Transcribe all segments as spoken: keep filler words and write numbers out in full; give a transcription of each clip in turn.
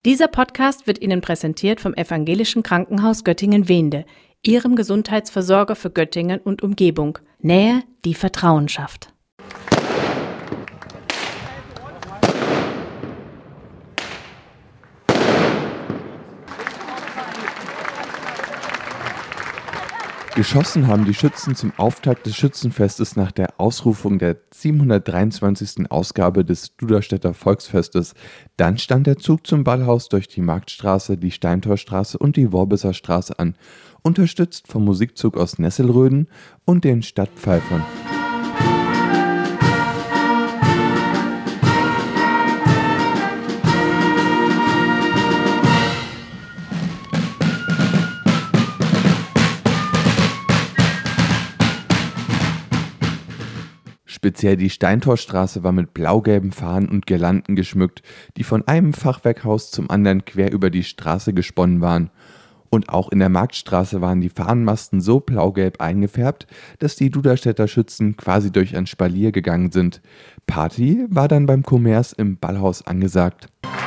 Dieser Podcast wird Ihnen präsentiert vom Evangelischen Krankenhaus Göttingen-Wehnde, Ihrem Gesundheitsversorger für Göttingen und Umgebung. Nähe, die Vertrauen schafft. Geschossen haben die Schützen zum Auftakt des Schützenfestes nach der Ausrufung der siebenhundertdreiundzwanzigsten Ausgabe des Duderstädter Volksfestes. Dann stand der Zug zum Ballhaus durch die Marktstraße, die Steintorstraße und die Worbisser Straße an, unterstützt vom Musikzug aus Nesselröden und den Stadtpfeifern. Speziell die Steintorstraße war mit blau-gelben Fahnen und Girlanden geschmückt, die von einem Fachwerkhaus zum anderen quer über die Straße gesponnen waren. Und auch in der Marktstraße waren die Fahnenmasten so blau-gelb eingefärbt, dass die Duderstädter Schützen quasi durch ein Spalier gegangen sind. Party war dann beim Kommerz im Ballhaus angesagt.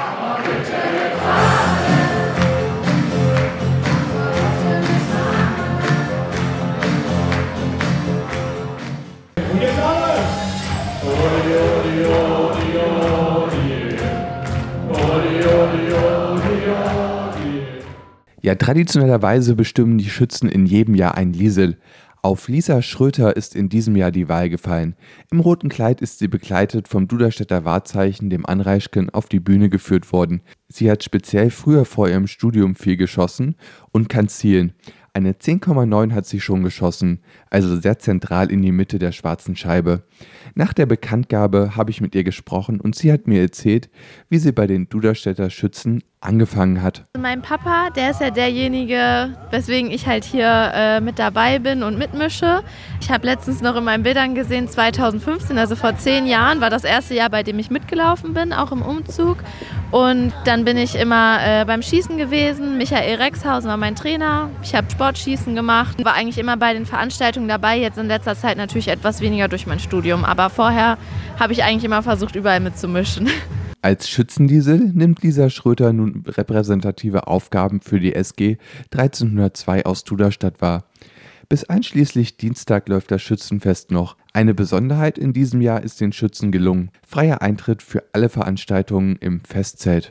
Ja, traditionellerweise bestimmen die Schützen in jedem Jahr ein Liesel. Auf Lisa Schröter ist in diesem Jahr die Wahl gefallen. Im roten Kleid ist sie begleitet vom Duderstädter Wahrzeichen, dem Anreischken, auf die Bühne geführt worden. Sie hat speziell früher vor ihrem Studium viel geschossen und kann zielen. Eine zehn Komma neun hat sie schon geschossen, also sehr zentral in die Mitte der schwarzen Scheibe. Nach der Bekanntgabe habe ich mit ihr gesprochen und sie hat mir erzählt, wie sie bei den Duderstädter Schützen angefangen hat. Mein Papa, der ist ja derjenige, weswegen ich halt hier äh, mit dabei bin und mitmische. Ich habe letztens noch in meinen Bildern gesehen, zweitausendfünfzehn, also vor zehn Jahren, war das erste Jahr, bei dem ich mitgelaufen bin, auch im Umzug. Und dann bin ich immer äh, beim Schießen gewesen. Michael Rexhausen war mein Trainer. Ich habe Sportschießen gemacht, war eigentlich immer bei den Veranstaltungen dabei. Jetzt in letzter Zeit natürlich etwas weniger durch mein Studium. Aber vorher habe ich eigentlich immer versucht, überall mitzumischen. Als Schützendiesel nimmt Lisa Schröter nun repräsentative Aufgaben für die S G dreizehnhundertzwei aus Duderstadt wahr. Bis einschließlich Dienstag läuft das Schützenfest noch. Eine Besonderheit in diesem Jahr ist den Schützen gelungen: freier Eintritt für alle Veranstaltungen im Festzelt.